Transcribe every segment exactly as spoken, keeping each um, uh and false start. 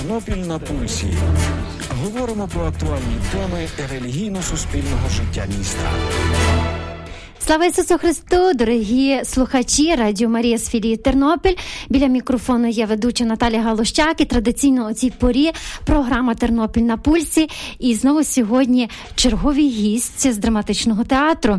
Тернопіль на пульсі. Говоримо про актуальні теми релігійно-суспільного життя міста. Слава Ісусу Христу, дорогі слухачі Радіо Марія з філії Тернопіль. Біля мікрофону є ведуча Наталія Галущак і традиційно о цій порі програма «Тернопіль на пульсі». І знову сьогодні черговий гість з драматичного театру.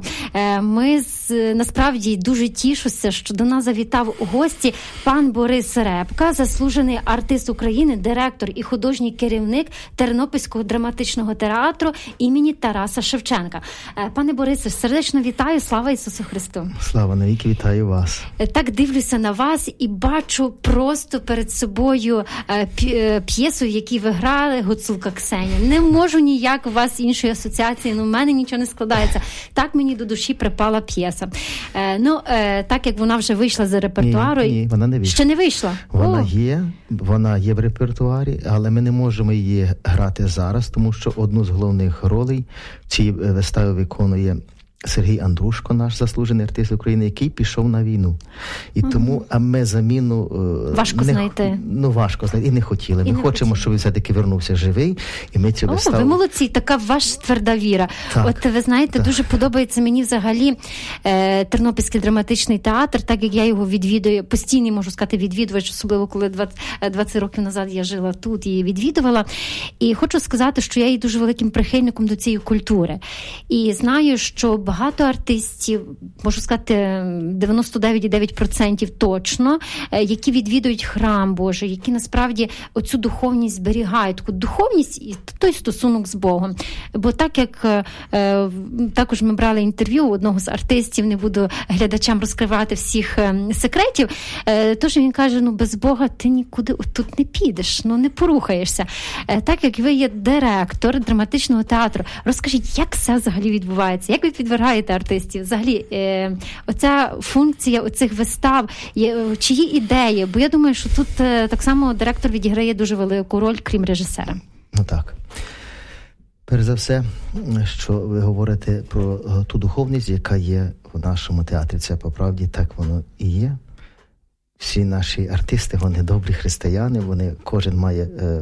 Ми насправді дуже тішуся, що до нас завітав у гості пан Борис Репка, заслужений артист України, директор і художній керівник Тернопільського драматичного театру імені Тараса Шевченка. Пане Борисе, сердечно вітаю. Слава Ісусу Христу! Слава навіки, вітаю вас! Так дивлюся на вас і бачу просто перед собою п'єсу, в якій ви грали, Гуцулка Ксенія. Не можу ніяк у вас іншої асоціації, ну в мене нічого не складається. Так мені до душі припала п'єса. Ну, так як вона вже вийшла з репертуару. Ні, ні, вона не вийшла. Ще не вийшла? Вона О. є, вона є в репертуарі, але ми не можемо її грати зараз, тому що одну з головних ролей в цій виставі виконує Сергій Андрушко, наш заслужений артист України, який пішов на війну. І угу. тому, а ми заміну... Важко не, знайти. Ну, важко знайти. І не хотіли. І ми не хочемо, хотіли. щоб він все-таки вернувся живий. І ми цю О, виставу... ви молодці, така ваша тверда віра. Так, От ви знаєте, так. дуже подобається мені взагалі е, Тернопільський драматичний театр, так як я його відвідую, постійний, можу сказати, відвідувач, особливо коли двадцять, двадцять років назад я жила тут і відвідувала. І хочу сказати, що я є дуже великим прихильником до цієї культури. І знаю, що багато артистів, можу сказати, дев'яносто дев'ять цілих дев'ять десятих відсотка точно, які відвідують храм Божий, які насправді оцю духовність зберігають, таку духовність і той стосунок з Богом. Бо так як е, також ми брали інтерв'ю у одного з артистів, не буду глядачам розкривати всіх е, секретів, е, тож він каже, ну без Бога ти нікуди тут не підеш, ну не порухаєшся. Е, так як ви є директор драматичного театру, розкажіть, як це взагалі відбувається? Як ви підвергаєте артистів? Взагалі, е, оця функція оцих вистав, є, чиї ідеї? Бо я думаю, що тут е, так само директор відіграє дуже велику роль, крім режисера. Ну так. Перш за все, що ви говорите про ту духовність, яка є в нашому театрі, це по правді так воно і є. Всі наші артисти, вони добрі християни, вони, кожен має е,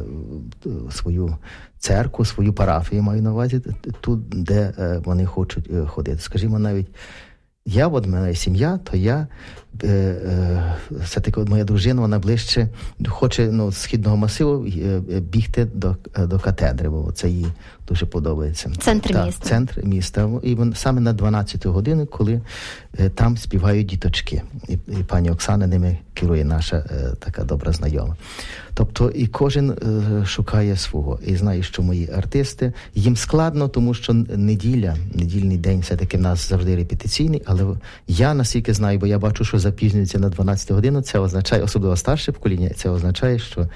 свою церкву, свою парафію, маю на увазі, тут, де е, вони хочуть е, ходити. Скажімо, навіть я, от мене сім'я, то я, е, е, все-таки моя дружина, вона ближче хоче ну, з східного масиву е, бігти до, до катедри, бо це їй дуже подобається. Центр так, міста. Центр міста. І вон, саме на дванадцяту годину, коли е, там співають діточки. І, і пані Оксана ними керує, наша е, така добра знайома. Тобто і кожен е, шукає свого. І знає, що мої артисти, їм складно, тому що неділя, недільний день все-таки в нас завжди репетиційний, але я наскільки знаю, бо я бачу, що запізнюється на дванадцяту годину, це означає, особливо старше покоління, це означає, що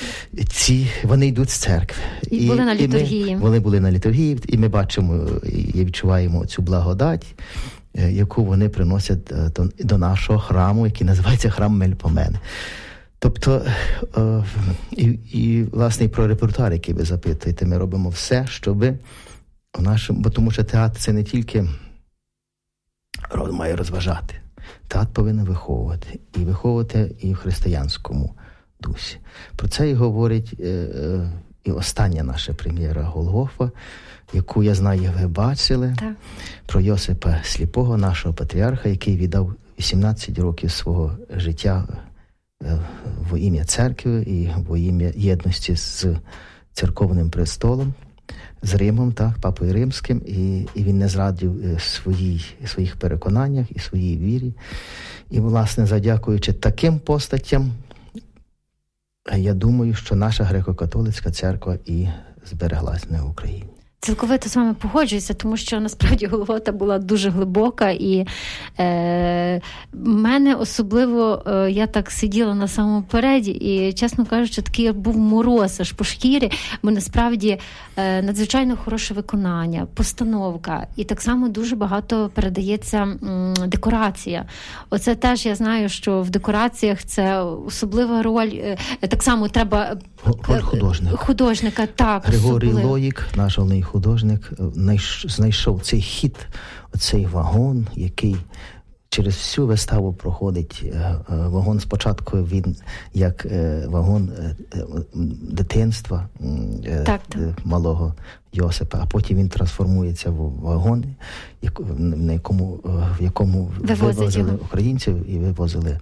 ці, вони йдуть з церкви. І, і були на літургії. І ми, вони були на літургії, і ми бачимо і відчуваємо цю благодать, яку вони приносять до, до нашого храму, який називається храм Мельпомени. Тобто, е, і, і, власне, і про репертуар, який ви запитуєте, ми робимо все, щоб в нашому, бо тому що театр це не тільки має розважати. Театр повинен виховувати. І виховувати і в християнському дусі. Про це і говорить е, е, і остання наша прем'єра «Голгофа», яку, я знаю, ви бачили, так. Про Йосипа Сліпого, нашого патріарха, який віддав вісімнадцять років свого життя во ім'я церкви і во ім'я єдності з церковним престолом, з Римом, так, Папою Римським, і, і він не зрадив своїй, своїх переконаннях і своїй вірі. І, власне, задякуючи таким постатям, я думаю, що наша греко-католицька церква і збереглась на Україні. Цілковито з вами погоджуюся, тому що насправді Голгофа була дуже глибока, і е, мене особливо, е, я так сиділа на самому переді, і, чесно кажучи, такий був мороз аж по шкірі, бо насправді е, надзвичайно хороше виконання, постановка, і так само дуже багато передається м, декорація. Оце теж я знаю, що в декораціях це особлива роль, е, так само треба роль художника. Художника, так. Григорій особливо. Лоїк, наш головний художник, знайшов цей хід, оцей вагон, який через всю виставу проходить вагон. Спочатку він як вагон дитинства так, так. малого Йосипа, а потім він трансформується в вагон, на якому, в якому вивозили українців і вивозили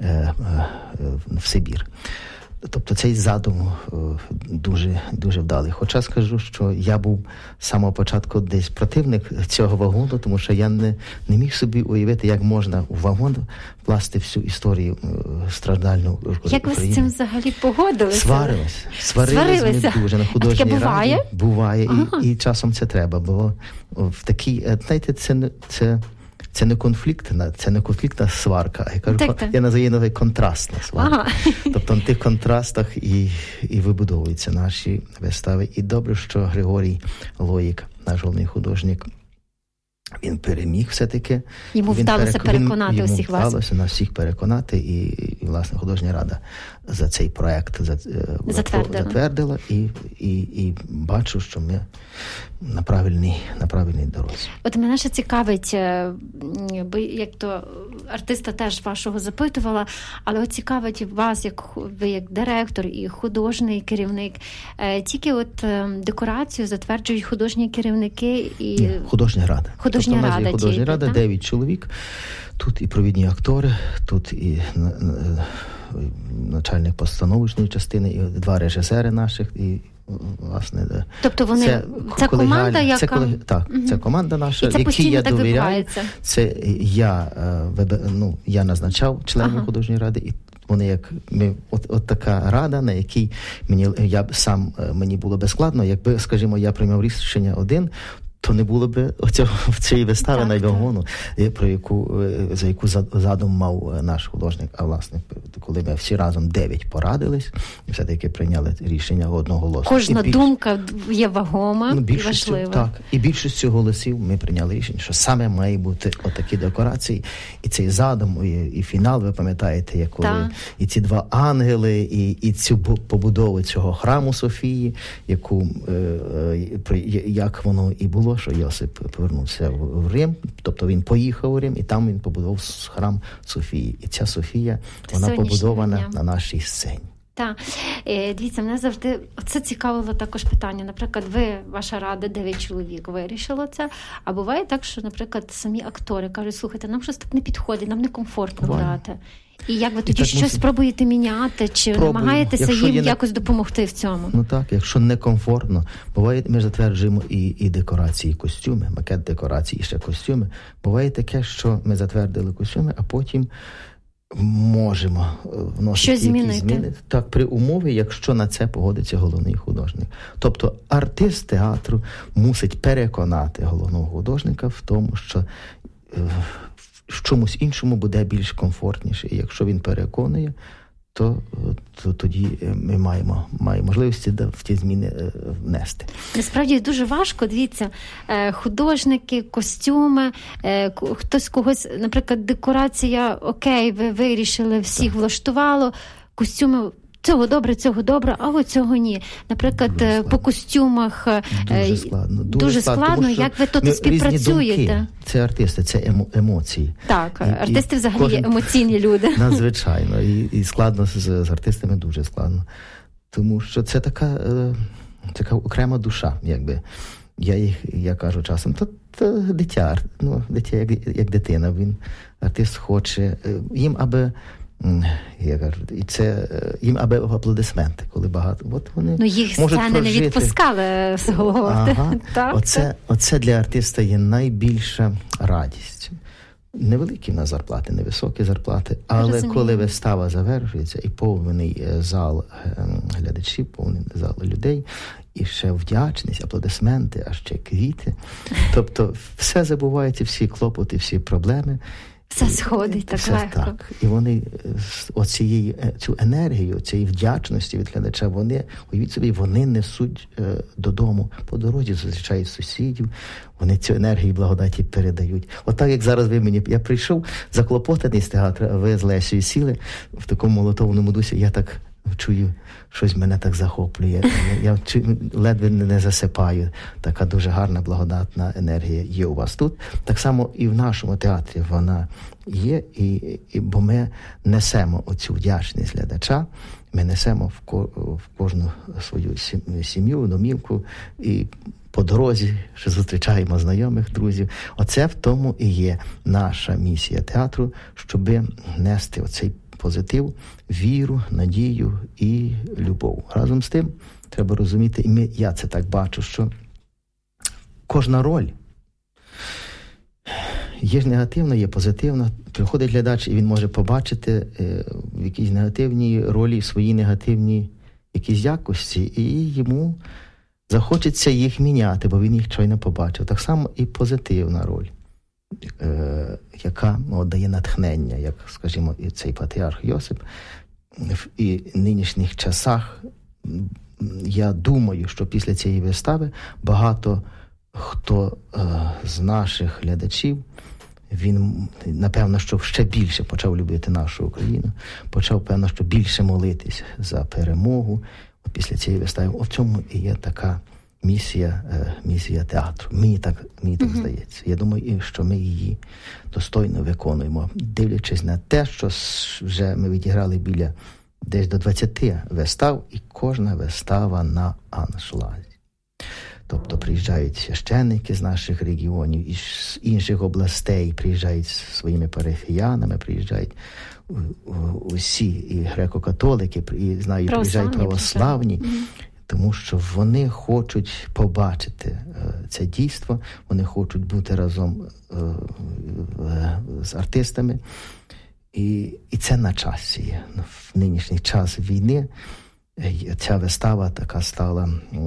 в Сибір. Тобто цей задум дуже, дуже вдалий. Хоча скажу, що я був з самого початку десь противник цього вагону, тому що я не, не міг собі уявити, як можна у вагон вкласти всю історію страждальну України. Як ви з цим взагалі погодилися? Сварилися. Сварилися, Сварилися. Ми дуже на художній раді. Буває? Буває. Ага. І, і часом це треба, бо в такій, знаєте, це не... Це, Це не конфліктна, це не конфліктна сварка. Я кажу, так, так. я називаю навіть контрастна сварка. Ага. Тобто на тих контрастах і, і вибудовуються наші вистави. І добре, що Григорій Лоїк, наш головний художник, він переміг все-таки. Йому він вдалося перек... переконати він, усіх вас. Йому вдалося на всіх переконати. І, і, власне, художня рада за цей проект затвердила. затвердила і, і, і бачу, що ми на правильній, на правильній дорозі. От мене ще цікавить, бо як то артиста теж вашого запитувала, але от цікавить вас, як ви як директор і художній керівник, тільки от декорацію затверджують художні керівники і... Ні, художня рада. Художня тобто, рада. Художня тільки, рада, дев'ять чоловік, тут і провідні актори, тут і начальник постановочної частини, і два режисери наших, і власне, тобто вони це, це команда, яка це, колег... так, угу. це команда наша, і це якій я так довіряю. Це я ну я назначав членів ага. художньої ради, і вони як ми от, от така рада, на якій мені я б сам мені було би складно, якби, скажімо, я приймав рішення один, то не було б оцього цієї вистави на вагону, про яку за яку задум мав наш художник. А власне, коли ми всі разом дев'ять порадились, і все-таки прийняли рішення одноголосно. Кожна більш... думка є вагома ну, і важлива. Так, і більшістю голосів ми прийняли рішення, що саме має бути отакі декорації, і цей задум, і, і фінал, ви пам'ятаєте, як коли так. і ці два ангели, і, і цю побудову цього храму Софії, яку е, як воно і було, що Йосип повернувся в Рим, тобто він поїхав у Рим, і там він побудував храм Софії. І ця Софія, вона побудована дня. на нашій сцені. Так. Дивіться, мене завжди це цікавило також питання. Наприклад, ви, ваша рада, дев'ять чоловік, вирішило це, а буває так, що, наприклад, самі актори кажуть, слухайте, нам щось так не підходить, нам некомфортно буває. грати. І як ви тоді щось можна... спробуєте міняти, чи Пробую. намагаєтеся якщо їм не... якось допомогти в цьому? Ну так, якщо некомфортно, буває, ми затверджуємо і, і декорації, і костюми, макет декорацій, і ще костюми. Буває таке, що ми затвердили костюми, а потім можемо вносити якісь зміни. зміни. Так, при умові, якщо на це погодиться головний художник. Тобто артист театру мусить переконати головного художника в тому, що в чомусь іншому буде більш комфортніше. І якщо він переконує, то, то тоді ми маємо, маємо можливості в ті зміни внести. Насправді дуже важко, дивіться, художники, костюми, хтось когось, наприклад, декорація, окей, ви вирішили, всіх так. влаштувало, костюми цього добре, цього добре, а ось цього ні. Наприклад, по костюмах дуже складно. Дуже, дуже складно, складно як ви тут співпрацюєте? Це артисти, це емо, емоції. Так, і, артисти і взагалі кожен... є емоційні люди. Надзвичайно. І, і складно з, з артистами, дуже складно. Тому що це така, е, така окрема душа, якби. Я їх, я кажу часом, то, то дитя, ну, дитя як, як дитина. Він, артист хоче, їм аби я кажу, і це їм аби аплодисменти, коли багато. От вони ну, їх можуть сцени прожити. Не відпускали з голови. Ага. Так, оце, так. оце для артиста є найбільша радість. Невеликі на зарплати, невисокі зарплати, але Розумію. Коли вистава завершується і повний зал глядачів, повний зал людей, і ще вдячність, аплодисменти, а ще квіти. Тобто все забувається, всі клопоти, всі проблеми. Все сходить так все легко. Так. І вони оцієї, цю енергію, цієї вдячності від глядача, вони, уявіть собі, вони несуть е, додому по дорозі, зустрічають сусідів, вони цю енергію і благодаті передають. Отак, як зараз ви мені, я прийшов заклопотаний з театру, а ви з Лесею сіли в такому молотовному дусі, я так чую, щось мене так захоплює. Я, я ледве не засипаю. Така дуже гарна, благодатна енергія є у вас тут. Так само і в нашому театрі вона є, і, і, бо ми несемо оцю вдячність глядача, ми несемо в, ко, в кожну свою сім'ю, домівку, і по дорозі, що зустрічаємо знайомих, друзів. Оце в тому і є наша місія театру, щоб нести оцей позитив, віру, надію і любов. Разом з тим, треба розуміти, і ми, я це так бачу, що кожна роль є ж негативна, є позитивна. Приходить глядач, і він може побачити е, в якійсь негативній ролі свої негативні якісь якості, і йому захочеться їх міняти, бо він їх щойно побачив. Так само і позитивна роль, е, яка ну, дає натхнення, як, скажімо, і цей патріарх Йосип. В і нинішніх часах, я думаю, що після цієї вистави багато хто е, з наших глядачів, він, напевно, що ще більше почав любити нашу Україну, почав, певно, що більше молитись за перемогу після цієї вистави. О, в цьому і є така місія, е, місія театру. Мені так, мені так mm-hmm. здається. Я думаю, що ми її достойно виконуємо, дивлячись на те, що вже ми відіграли біля десь до двадцяти вистав, і кожна вистава на аншлагі. Тобто приїжджають священники з наших регіонів, із інших областей, приїжджають зі своїми парафіянами, приїжджають усі, і греко-католики, і, знаю, приїжджають православні, mm-hmm. тому що вони хочуть побачити е, це дійство, вони хочуть бути разом е, е, з артистами, і, і це на часі. В нинішній час війни ця вистава така стала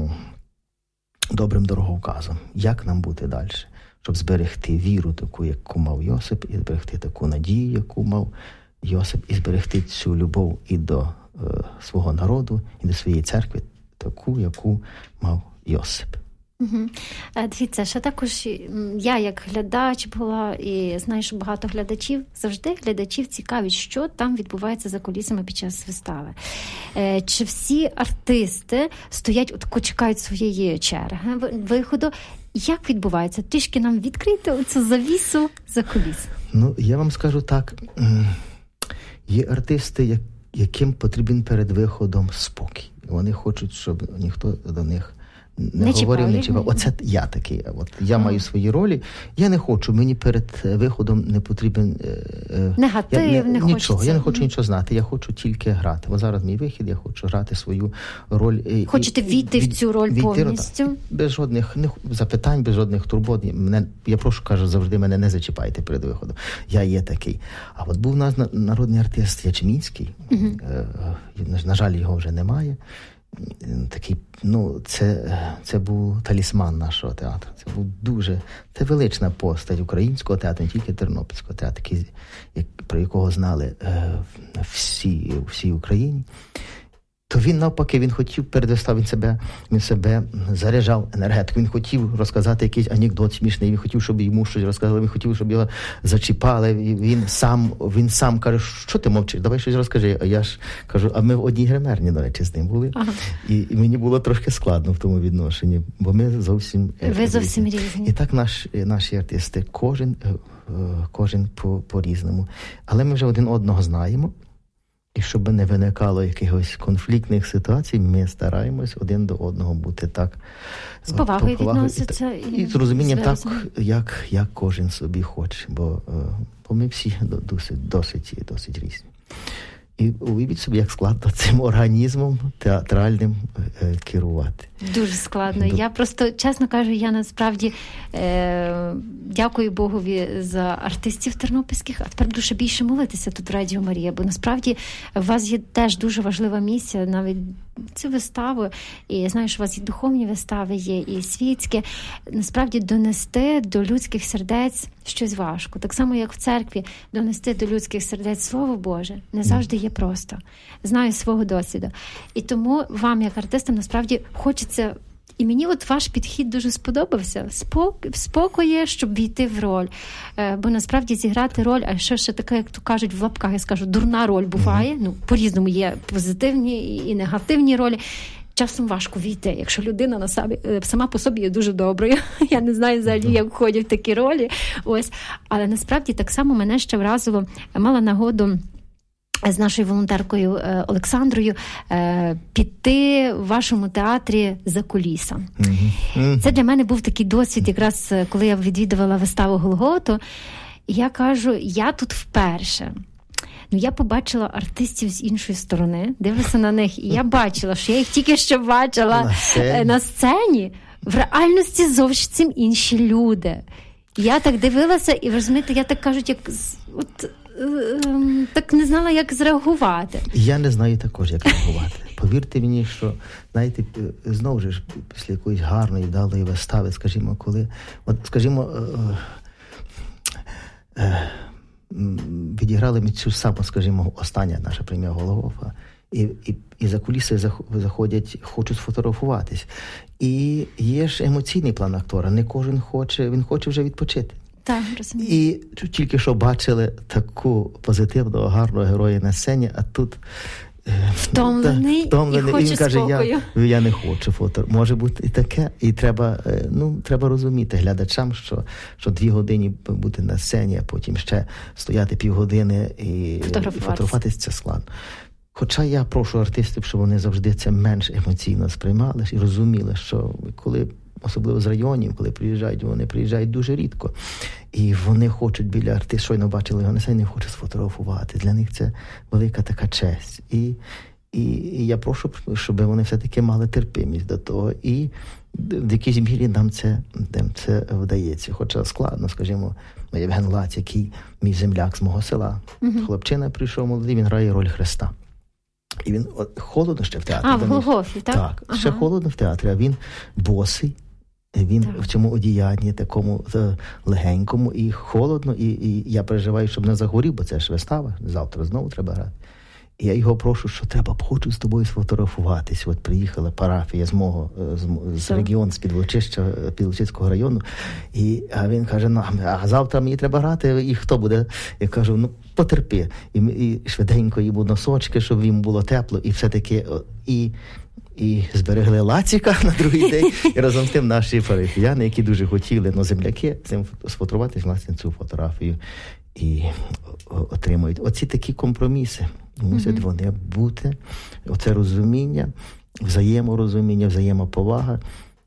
добрим дороговказом, як нам бути далі, щоб зберегти віру таку, яку мав Йосип, і зберегти таку надію, яку мав Йосип, і зберегти цю любов і до е, свого народу, і до своєї церкви, таку, яку мав Йосип. Угу. Дивіться, ще також я як глядач була, і знаю, що багато глядачів, завжди глядачів цікавить, що там відбувається за кулісами під час вистави. Чи всі артисти стоять, от чекають своєї черги виходу? Як відбувається? Трішки нам відкрити оцю завісу за куліс. Ну, я вам скажу так, є артисти, яким потрібен перед виходом спокій. Вони хочуть, щоб ніхто до них не, не говорив, не чіпав. Оце я такий. От я а. маю свої ролі. Я не хочу, мені перед виходом не потрібен негатив, я, не, не нічого. Хочеться. Я не хочу нічого знати. Я хочу тільки грати. Бо зараз мій вихід, я хочу грати свою роль. Хочете і, війти від, в цю роль війти, повністю? Так, без жодних не, запитань, без жодних турбот. Мене, я прошу, кажу, завжди мене не зачіпайте перед виходом. Я є такий. А от був у нас народний артист Ячмінський. Угу. На, на жаль, його вже немає. Такий, ну, це, це був талісман нашого театру. Це був дуже, це велична постать українського театру, не тільки тернопільського театру, який, як, про якого знали е, всі, всі Україні. То він, навпаки, він хотів перед виставою, він себе, він себе заряджав енергетику. Він хотів розказати якийсь анекдот смішний, він хотів, щоб йому щось розказали, він хотів, щоб його зачіпали. Він сам, він сам каже, що ти мовчиш, давай щось розкажи. А я ж кажу, а ми в одній гримерні, до речі, з ним були. Ага. І, і мені було трошки складно в тому відношенні, бо ми зовсім Ви зовсім різні. різні. І так наш, наші артисти, кожен, кожен по, по-різному. Але ми вже один одного знаємо. І щоб не виникало якихось конфліктних ситуацій, ми стараємось один до одного бути так з повагою відноситься і, і, і з розумінням так, як, як кожен собі хоче, бо, бо ми всі досить, досить, досить різні. І уявіть собі, як складно цим організмом театральним е, керувати. Дуже складно. До... Я просто, чесно кажу, я насправді е, дякую Богові за артистів тернопільських, а тепер дуже більше молитися тут в Радіо Марія, бо насправді у вас є теж дуже важлива місія, навіть цю виставу, і я знаю, що у вас і духовні вистави є, і світські, насправді донести до людських сердець щось важко. Так само, як в церкві, донести до людських сердець Слово Боже не завжди є просто. Знаю свого досвіду. І тому вам, як артистам, насправді хочеться, і мені от ваш підхід дуже сподобався, Спок... спокої, щоб війти в роль. Е, бо насправді зіграти роль, а що ще таке, як то кажуть в лапках, я скажу, дурна роль буває, mm-hmm. ну, по-різному є позитивні і негативні ролі. часом важко війти, якщо людина на собі, сама по собі є дуже доброю. Я не знаю взагалі, як входять в такі ролі. Ось. Але насправді так само мене ще вразило, мала нагоду з нашою волонтеркою Олександрою піти в вашому театрі за куліса. Mm-hmm. Це для мене був такий досвід, якраз коли я відвідувала виставу Голготу. І я кажу, я тут вперше. Ну, я побачила артистів з іншої сторони, дивилася на них, і я бачила, що я їх тільки що бачила на сцені. На сцені. В реальності зовсім інші люди. Я так дивилася, і, розумієте, я так кажуть, як от, так не знала, як зреагувати. Я не знаю також, як реагувати. Повірте мені, що, знаєте, знову ж, після якоїсь гарної, вдалої вистави, скажімо, коли, от, скажімо, е, е, відіграли ми цю саму, скажімо, остання наша премія Голгофа, і, і, і за куліси заходять, хочуть сфотографуватись. І є ж емоційний план актора, не кожен хоче, він хоче вже відпочити. Так, розумію. І тільки що бачили таку позитивного, гарного героя на сцені, а тут втомлений, та, втомлений і хоче і він каже, спокою. Я, я не хочу фото. Може бути і таке. І треба, ну, треба розуміти глядачам, що, що дві години бути на сцені, а потім ще стояти півгодини і фотографуватися, це складно. Хоча я прошу артистів, щоб вони завжди це менш емоційно сприймали і розуміли, що коли, особливо з районів, коли приїжджають, вони приїжджають дуже рідко. І вони хочуть біля артиста, щойно бачили його на сцені, не хочуть сфотографувати. Для них це велика така честь. І, і, і я прошу, щоб вони все-таки мали терпимість до того. І в якійсь мірі нам це, нам це вдається. Хоча складно, скажімо, Євген Лаць, який мій земляк з мого села. Mm-hmm. Хлопчина прийшов молодий, він грає роль Христа. І він от, холодно ще в театрі. А, в Голгофі, так? Так, ага. Ще холодно в театрі, а він босий. Він так. В цьому одіянні такому легенькому і холодно, і, і я переживаю, щоб не загорів, бо це ж вистава, завтра знову треба грати. І я його прошу, що треба, хочу з тобою сфотографуватись. От приїхала парафія з мого, з, з регіону, з Підволочища, Підволочиського району, і а він каже, ну, а завтра мені треба грати, і хто буде? Я кажу, ну, потерпи. І, і швиденько йому носочки, щоб їм було тепло, і все-таки, і І зберегли Лаціка на другий день, і разом з тим наші парафіяни, які дуже хотіли, ну, земляки, цим сфотографуватись, власне, цю фотографію і отримують. Оці такі компроміси мусять mm-hmm. вони бути. Оце розуміння, взаєморозуміння, взаємоповага.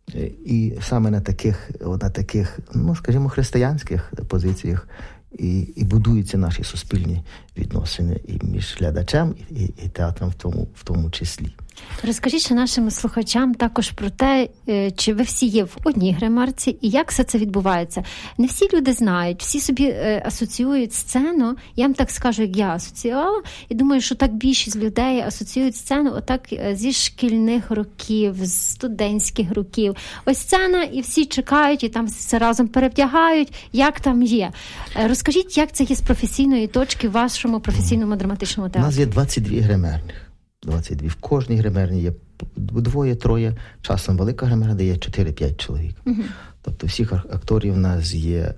І саме на таких, на таких, ну, скажімо, християнських позиціях і, і будуються наші суспільні відносини і між глядачем, і, і театром в тому, в тому числі. Розкажіть ще нашим слухачам також про те, чи ви всі є в одній гримерці і як все це відбувається. Не всі люди знають, всі собі асоціюють сцену, я вам так скажу, як я асоціювала, і думаю, що так більшість людей асоціюють сцену отак зі шкільних років, з студентських років. Ось сцена, і всі чекають, і там все разом перевдягають, як там є. Розкажіть, як це є з професійної точки в вашому професійному драматичному театрі? У нас є двадцять дві гримерних. двадцять дві. В кожній гримерні є двоє-троє. Часом велика гримерна, де є чотири-п'ять чоловік. Uh-huh. Тобто всіх акторів у нас є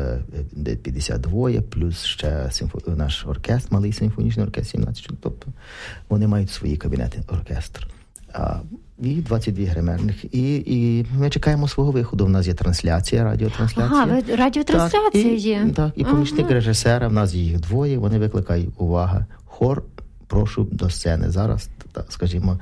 е, п'ятдесят два, плюс ще симфо... наш оркестр, малий симфонічний оркестр, сімнадцять чоловік. Тобто вони мають свої кабінети, оркестр. А, і двадцять дві гримерних. І, і ми чекаємо свого виходу. У нас є трансляція, радіотрансляція. Ага, радіотрансляція є. Так, і, так, і помічник ага. режисера, в нас є їх двоє, вони викликають увагу. Хор, прошу до сцени. Зараз, скажімо,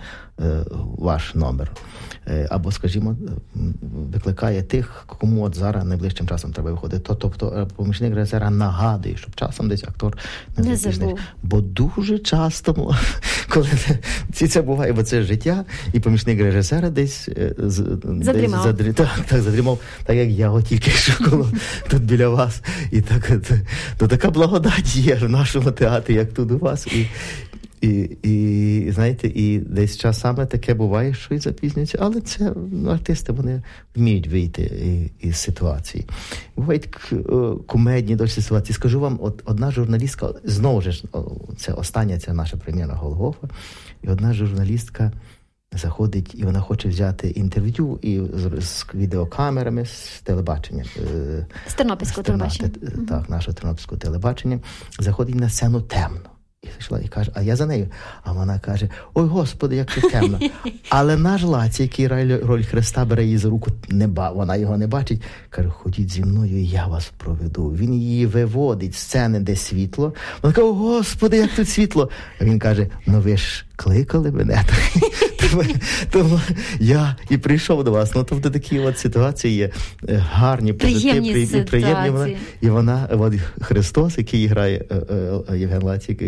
ваш номер. Або, скажімо, викликає тих, кому от зараз найближчим часом треба виходити. Тобто помічник режисера нагадує, щоб часом десь актор не, не забув. Бо дуже часто, коли це буває, бо це життя, і помічник режисера десь задрімав. Десь задрі, так, так, задрімав, так як я тільки що коло тут біля вас. І так, то така благодать є в нашому театрі, як тут у вас. І І, і, знаєте, і десь часами таке буває, що і запізнюється, але це, ну, артисти, вони вміють вийти із ситуації. Бувають кумедні досі ситуації. Скажу вам, от одна журналістка, знову ж, це остання, це наша прем'єра Голгофа, і одна журналістка заходить, і вона хоче взяти інтерв'ю і з, з відеокамерами, з телебачення. З Тернопільського телебачення. Так, нашого Тернопільського телебачення. Заходить на сцену темно. І зайшла і каже, а я за нею. А вона каже, ой, Господи, як це темно. Але наш Лаці, який роль Христа бере її за руку, не ба, вона його не бачить, каже, ходіть зі мною, і я вас проведу. Він її виводить з сцени, де світло. Вона каже, о, Господи, як тут світло. А він каже, ну ви ж кликали мене. Тому, тому я і прийшов до вас. Ну, тобто такі от ситуації є гарні, приємні позитивні, приємні. Вона, і вона, от Христос, який грає Євген Лацік,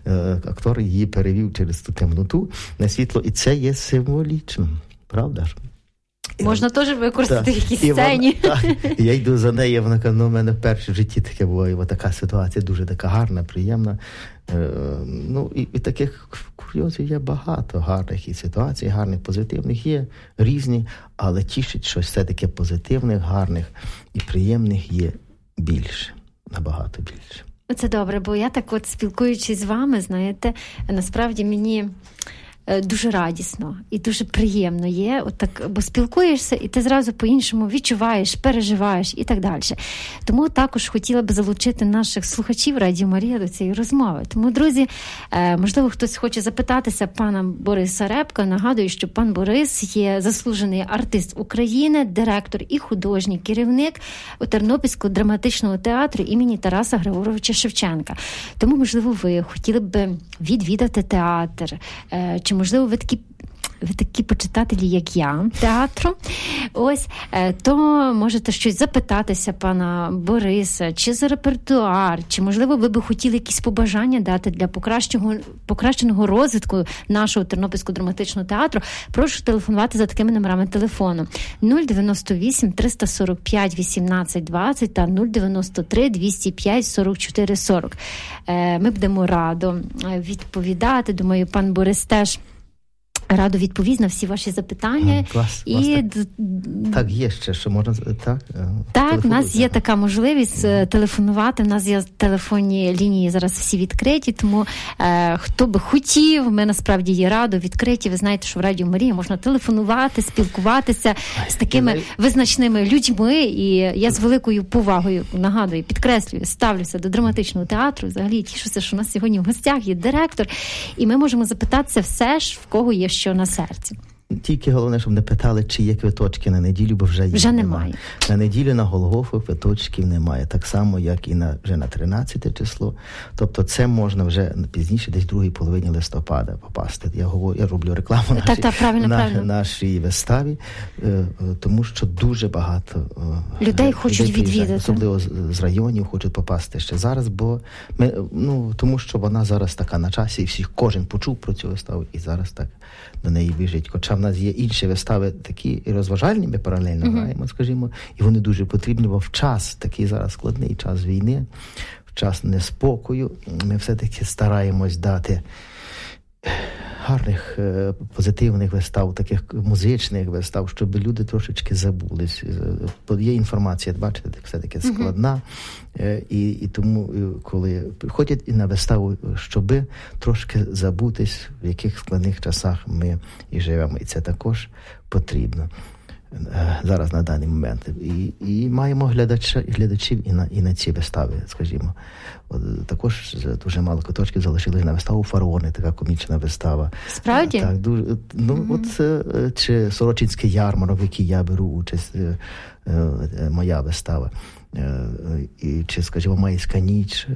актор, її перевів через ту темноту на світло. І це є символічно. Правда ж? Можна теж використати в якійсь сцені. Так, я йду за нею, вона каже, ну, в мене вперше в житті таке буває, ось така ситуація, дуже така гарна, приємна. Е, ну, і, і таких курйозів є багато гарних і ситуацій, гарних, позитивних, є різні, але тішить, що все-таки позитивних, гарних і приємних є більше, набагато більше. Це добре, бо я так от, спілкуючись з вами, знаєте, насправді мені дуже радісно і дуже приємно є, от так, бо спілкуєшся, і ти зразу по-іншому відчуваєш, переживаєш і так далі. Тому також хотіла б залучити наших слухачів Радіо Марія до цієї розмови. Тому, друзі, можливо, хтось хоче запитатися пана Бориса Репка. Нагадую, що пан Борис є заслужений артист України, директор і художній керівник у Тернопільського драматичного театру імені Тараса Григоровича Шевченка. Тому, можливо, ви хотіли б відвідати театр, чи можливо, ви такі, ви такі почитателі, як я, театру, ось, то можете щось запитатися пана Бориса, чи за репертуар, чи, можливо, ви би хотіли якісь побажання дати для покращеного, покращеного розвитку нашого Тернопільського драматичного театру. Прошу телефонувати за такими номерами телефону нуль дев'яносто вісім триста сорок п'ять вісімнадцять двадцять та нуль дев'яносто три двісті п'ять сорок чотири сорок. Ми будемо радо відповідати. Думаю, пан Борис теж радо відповість на всі ваші запитання. Клас, і клас, так. Так, є ще, що можна, так? Так, у нас є така можливість телефонувати, у нас є телефонні лінії зараз всі відкриті, тому е, хто би хотів, ми насправді є радо, відкриті. Ви знаєте, що в Радіо Марія можна телефонувати, спілкуватися Ай, з такими я... визначними людьми, і я з великою повагою, нагадую, підкреслюю, ставлюся до драматичного театру, взагалі тішуся, що у нас сьогодні в гостях є директор, і ми можемо запитатися все ж, в кого є що на серці. Тільки головне, щоб не питали, чи є квиточки на неділю, бо вже їх вже немає. немає. На неділю на Голгофу квиточків немає. Так само, як і на, вже на тринадцяте число. Тобто це можна вже пізніше, десь в другій половині листопада попасти. Я говорю, я роблю рекламу так, нашій, так, правильно, на, правильно. нашій виставі, тому що дуже багато людей хочуть людей відвідати. Особливо з, з районів хочуть попасти ще зараз, бо ми, ну, тому що вона зараз така на часі, і всі, кожен почув про цю виставу, і зараз так до неї біжить. Хоча в нас є інші вистави такі і розважальні, ми паралельно uh-huh. граємо, скажімо, і вони дуже потрібні, бо в час, такий зараз складний час війни, в час неспокою, ми все-таки стараємось дати гарних, позитивних вистав, таких музичних вистав, щоб люди трошечки забулись. Є інформація, бачите, все-таки складна, uh-huh. і, і тому, коли приходять і на виставу, щоб трошки забутись, в яких складних часах ми і живемо. І це також потрібно зараз на даний момент. І, і маємо глядача, глядачів і на, і на ці вистави, скажімо. От, також дуже мало квиточків залишилось на виставу «Фараони», така комічна вистава. Справді? Так, дуже, ну, mm-hmm. от, чи «Сорочинський ярмарок», в якій я беру участь, моя вистава. І, чи, скажімо, «Майська ніч».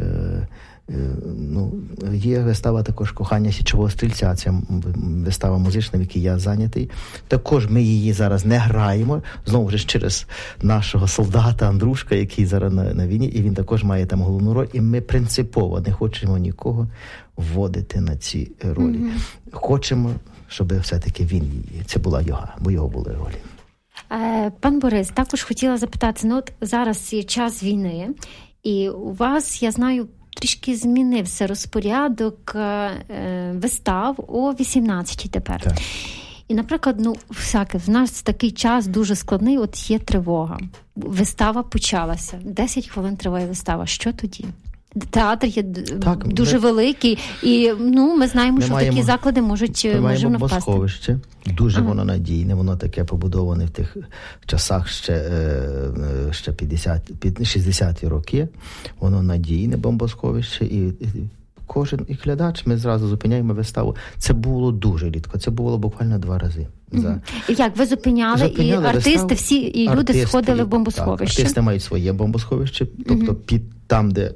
Ну, є вистава також «Кохання січового стрільця», це вистава музична, в якій я зайнятий. Також ми її зараз не граємо, знову ж через нашого солдата Андрушка, який зараз на, на війні, і він також має там головну роль, і ми принципово не хочемо нікого вводити на ці ролі. Mm-hmm. Хочемо, щоб все-таки він, це була його, бо його були ролі. Пан Борис, також хотіла запитати, ну от зараз є час війни, і у вас, я знаю, трішки змінився розпорядок е, вистав о вісімнадцятій тепер. Так. І, наприклад, ну, всяке, в нас такий час дуже складний, от є тривога. Вистава почалася. десять хвилин триває вистава. Що тоді? Театр є так, дуже ми, великий, і ну, ми знаємо, ми що маємо, такі заклади можуть ми маємо напасти. Босховище, дуже ага. воно надійне, воно таке побудоване в тих часах ще, ще п'ятдесят, шістдесяті роки, воно надійне бомбосховище, і, і кожен і глядач, ми зразу зупиняємо виставу. Це було дуже рідко, це було буквально два рази. За... Як ви зупиняли, зупиняли і артисти виставу, всі, і люди артисти, сходили в бомбосховище? Так, артисти мають своє бомбосховище, тобто uh-huh. під там, де,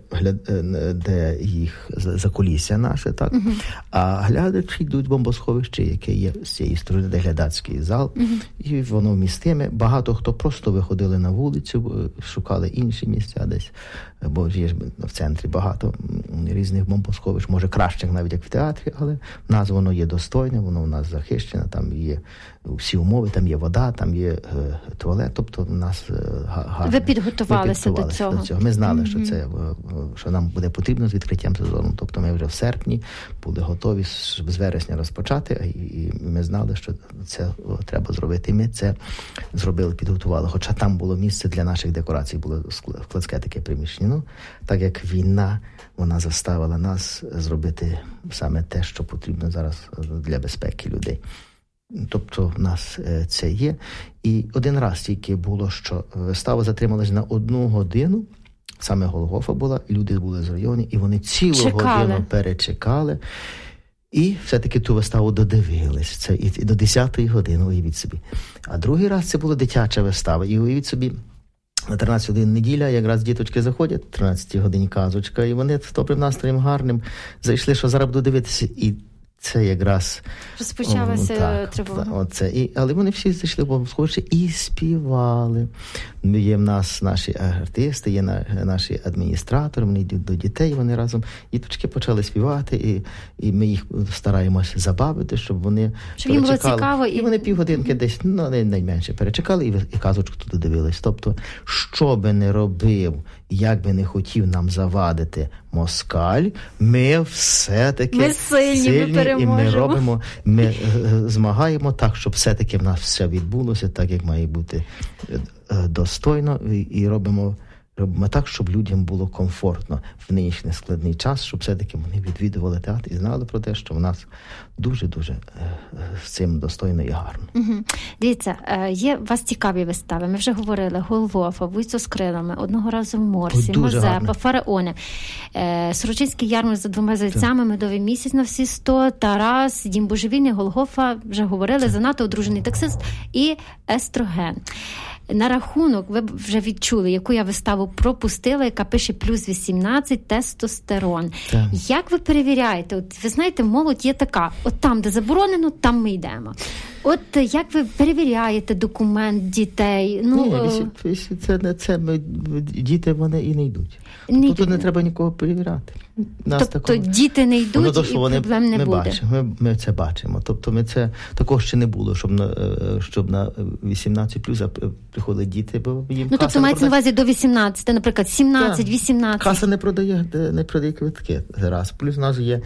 де їх закулісся наше, так? Uh-huh. А глядачі йдуть в бомбосховище, яке є з цієї сторони, де глядацький зал, uh-huh. і воно вмістиме. Багато хто просто виходили на вулицю, шукали інші місця десь, бо є ж в центрі багато різних бомбосховищ, може кращих навіть як в театрі, але в нас воно є достойне, воно в нас захищене, там є всі умови, там є вода, там є е, туалет, тобто в нас е, гарно. Ви підготувалися, Ми підготувалися до, цього. до цього. Ми знали, mm-hmm. що це що нам буде потрібно з відкриттям сезону, тобто ми вже в серпні були готові з вересня розпочати, і, і ми знали, що це о, треба зробити. І ми це зробили, підготували, хоча там було місце для наших декорацій, було складське таке приміщення. Ну, так як війна, вона заставила нас зробити саме те, що потрібно зараз для безпеки людей. Тобто в нас це є. І один раз тільки було, що вистава затрималась на одну годину, саме Голгофа була, і люди були зрайовані, і вони цілу Чекали. годину перечекали. І все-таки ту виставу додивились. Це і, і до десятої години, уявіть собі. А другий раз це була дитяча вистава. І уявіть собі, на тринадцять годин неділя, якраз діточки заходять, о тринадцятій годині казочка, і вони з добрим настроєм гарним зайшли, що зараз буду дивитися, і це якраз розпочалася тривога. Оце. І, але вони всі зайшли в бомбосховище і співали. Є в нас наші артисти, є на, наші адміністратори, вони йдуть до дітей, вони разом. Діточки почали співати, і, і ми їх стараємося забавити, щоб вони щоб їм було цікаво. І вони півгодинки mm-hmm. десь, ну, найменше перечекали, і, і казочку туди дивились. Тобто, що би не робив, як би не хотів нам завадити москаль, ми все-таки ми сильні, сильні, ми переможемо. І ми робимо, ми е, змагаємо так, щоб все-таки в нас все відбулося так, як має бути е, достойно, і, і робимо, робимо так, щоб людям було комфортно в нинішній складний час, щоб все-таки вони відвідували театр і знали про те, що в нас дуже-дуже е, з цим достойно і гарно. Угу. Дивіться, е, є у вас цікаві вистави. Ми вже говорили Голгофа, Вуйцо з крилами, одного разу в Морсі, Мазепа, Фараони, е, Сорочинський ярмарок за двома зайцями, так. Медовий місяць на всі сто, Тарас, Дім божевільний, Голгофа, вже говорили, так. Занадто одружений таксист і Естроген. На рахунок, ви вже відчули, яку я виставу пропустила, яка пише плюс вісімнадцять, тестостерон. Так. Як ви перевіряєте? От ви знаєте, молодь є така, от там, де заборонено, там ми йдемо. От як ви перевіряєте документ дітей? Ну, Ні, якщо це не це, ми, діти вони і не йдуть. Не Тут не треба нікого перевіряти. Нас тобто такого... діти не йдуть, дошло, і вони, проблем не ми буде? Бачимо, ми, ми це бачимо. Тобто ми це такого ще не було, щоб на, щоб на вісімнадцять плюс приходили діти, бо їм ну, тобто мається на увазі до вісімнадцяти, наприклад, сімнадцять, вісімнадцять. Каса не продає, не продає квитки раз. Плюс у нас є,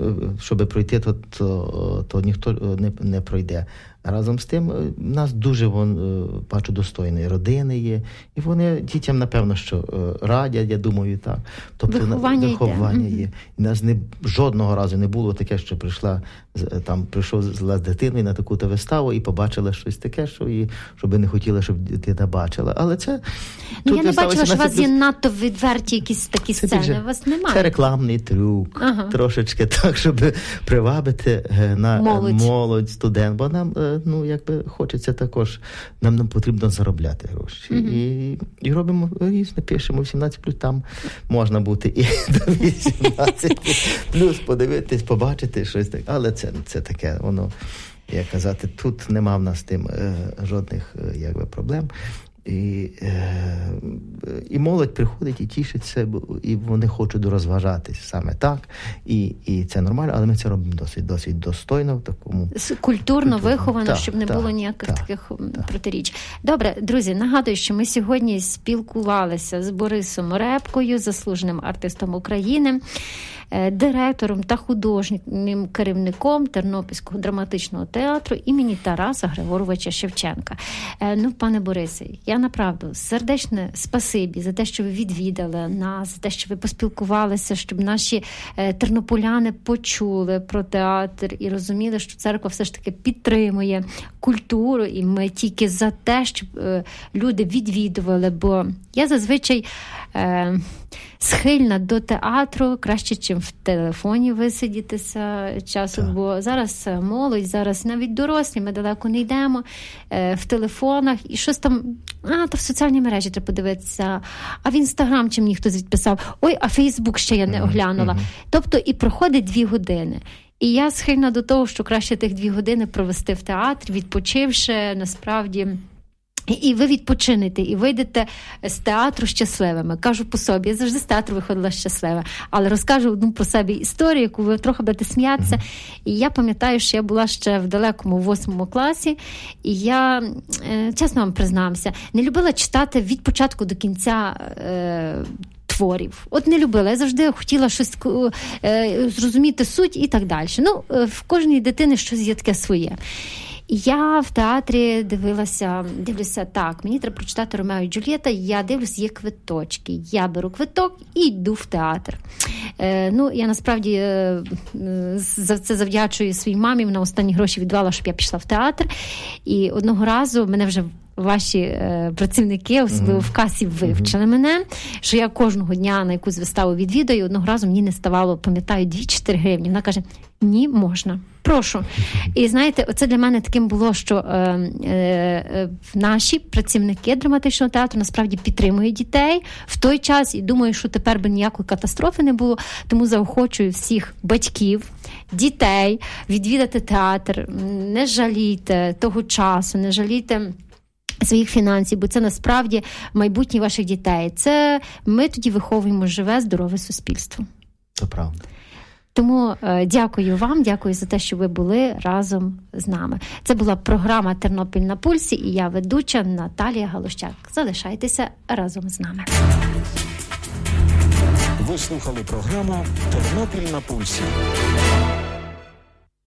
щоб пройти, то, то, то ніхто не, не пройде. Разом з тим, в нас дуже, вон, бачу, достойні родини є, і вони дітям, напевно, що радять, я думаю, так. Тобто виховання, виховання є. І нас не, жодного разу не було таке, що прийшла, там, прийшов з дитиною на таку-то виставу і побачила щось таке, що і, щоб не хотіла, щоб дитина бачила. Але це... Ну, я не бачила, що у вас є надто відверті якісь такі це сцени. Більше, у вас немає. Це рекламний трюк. Ага. Трошечки так, щоб привабити на молодь, молодь студент. Бо нам, ну, якби хочеться також, нам, нам потрібно заробляти гроші. Угу. І, і робимо різне, пишемо сімнадцять плюс, там можна бути і до вісімнадцять плюс, подивитись, побачити щось таке. Але це, це таке, воно, як казати, тут нема в нас з тим е, жодних е, якби, проблем. І, е, і молодь приходить і тішиться, і вони хочуть розважатись саме так, і, і це нормально, але ми це робимо досить, досить достойно в такому... Культурно, культурно. виховано, так, щоб не так, було ніяких так, таких так. протиріч. Добре, друзі, нагадую, що ми сьогодні спілкувалися з Борисом Репкою, заслуженим артистом України, директором та художнім керівником Тернопільського драматичного театру імені Тараса Григоровича Шевченка. Ну, пане Борисе, я направду сердечне спасибі за те, що ви відвідали нас, за те, що ви поспілкувалися, щоб наші тернополяни почули про театр і розуміли, що церква все ж таки підтримує культуру, і ми тільки за те, щоб люди відвідували, бо я зазвичай е, схильна до театру, краще, чим в телефоні висидітися часу, так. Бо зараз молодь, зараз навіть дорослі, ми далеко не йдемо, е, в телефонах, і щось там, а, то в соціальні мережі треба подивитися, а в Інстаграм чи мені хтось відписав, ой, а Фейсбук ще я не оглянула. Mm-hmm. Тобто і проходить дві години. І я схильна до того, що краще тих дві години провести в театрі, відпочивши, насправді. І ви відпочинете, і вийдете з театру щасливими. Кажу по собі, я завжди з театру виходила щаслива. Але розкажу одну про себе історію, яку ви трохи будете сміятися. Mm-hmm. І я пам'ятаю, що я була ще в далекому восьмому класі, і я, чесно вам признамся, не любила читати від початку до кінця е- творів. От не любила. Я завжди хотіла щось е, зрозуміти суть і так далі. Ну, в кожній дитини щось є таке своє. Я в театрі дивилася, дивлюся, так, мені треба прочитати Ромео і Джульєта, я дивлюся, є квиточки. Я беру квиток і йду в театр. Е, ну, я насправді е, за це завдячую своїй мамі, вона останні гроші віддала, щоб я пішла в театр. І одного разу мене вже ваші е, працівники, особливо в касі, вивчили mm-hmm. мене, що я кожного дня на якусь виставу відвідаю, одного разу мені не ставало, пам'ятаю, дві-чотири гривні. Вона каже, ні, можна, прошу. І знаєте, оце для мене таким було, що е, е, наші працівники драматичного театру насправді підтримують дітей в той час, і думаю, що тепер би ніякої катастрофи не було, тому заохочую всіх батьків, дітей відвідати театр, не жалійте того часу, не жалійте своїх фінансів, бо це насправді майбутнє ваших дітей. Це ми тоді виховуємо живе, здорове суспільство. Це правда. Тому е, дякую вам, дякую за те, що ви були разом з нами. Це була програма «Тернопіль на пульсі» і я ведуча Наталія Галущак. Залишайтеся разом з нами. Ви слухали програму «Тернопіль на пульсі».